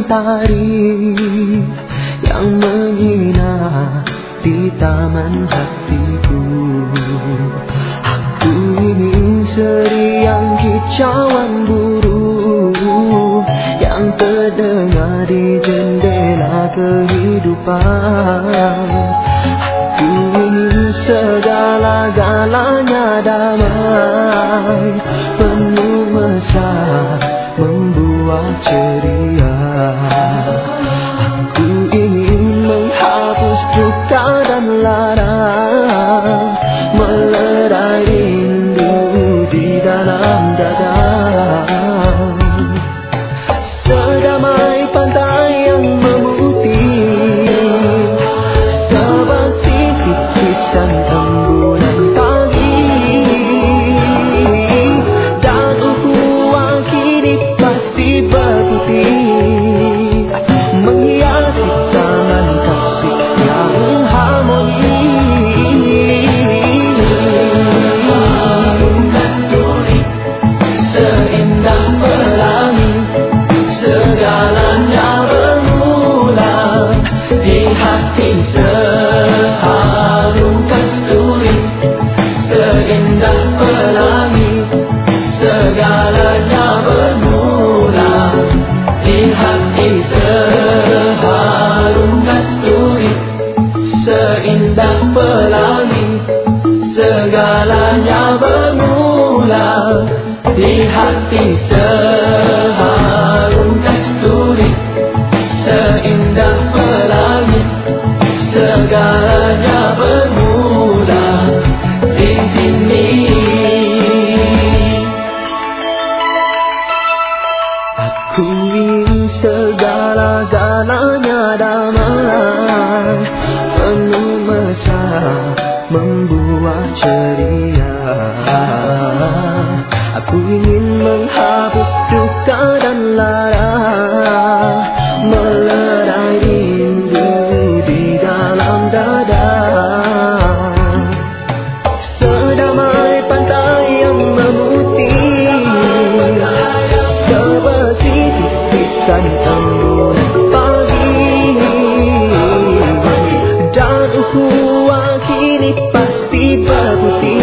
mentari yang menyinar di taman hatiku. Aku ingin seriang kicauan burung yang terdengar di jendela kehidupan. Aku ingin segala-galanya damai, penuh mesra, membuat ceria. Aku ingin menghapus duka dan lara, melerai rindu di dalam dada. Sedamai pantai yang memutih, seperti titisan rembulan pagi, dan ukhuwah kini pasti berputih, menghiasi taman kasih yang harmoni. Kasturi seindah pelangi, segalanya bermula di hati. Seharum kasturi seindah pelangi, segalanya bermula di hati. Seharum kasturi seindah pelangi, segalanya bermula di hati. Seharum kasturi seindah pelangi, segalanya bermula di sini. Aku ingin segala-galanya damai, penuh mesra, membuat ceria. Aku ingin menghapus duka dan lara, melerai rindu di dalam dada. Sedamai pantai yang memutih, seperti titisan rembulan pagi, dan ukhuwah kini pasti berputih,